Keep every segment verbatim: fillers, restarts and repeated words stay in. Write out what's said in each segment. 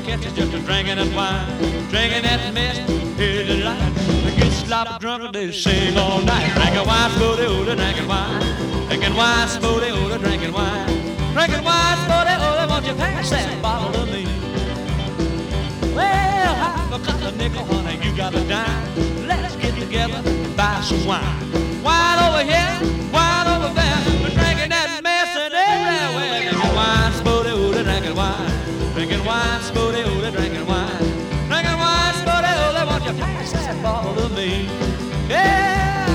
catch you just a drinking that wine, drinking that mess, here's the light. They get sloppy drunk and they sing all night. Drinking wine, spooty, ooh, drinking wine. Drinking wine, spooty, ooh, drinking wine. Drinking wine, spooty, ooh, won't you pass that bottle to me? Well, have a couple of nickel, honey, you got a dime. Let's get together and buy some wine. Wine over here, wine over there. We're drinking that mess and everywhere. Drinking wine, spooty, ooh, drinking wine. Drinking wine, spooty, ooh, drinking wine. Drinking wine, spooty, ooh, won't you pass that bottle to me? Yeah!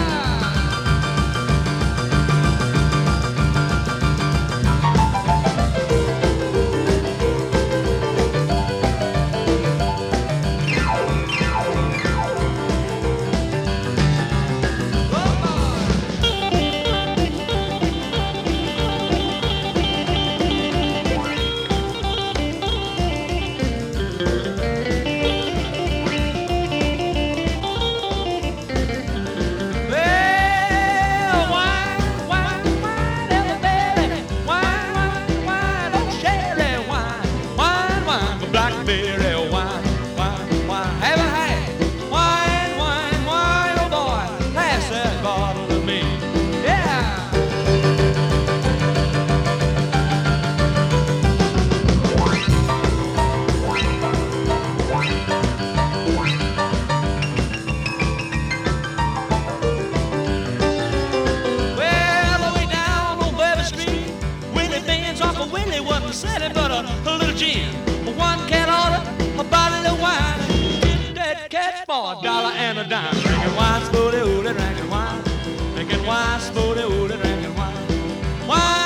Blackberry wine, wine, wine, have a hat. Wine, wine, wine, oh boy, pass that bottle to me. Yeah. Well, way down on Bourbon Street, Willie Benz off of Willie wasn't selling but a, a little gin. One cat order, a bottle of wine. Get that cat for a dollar and a dime. Drinking wine, spooty, ooh, drinking wine. Drinking wine, spooty, ooh, drinking wine. Wine.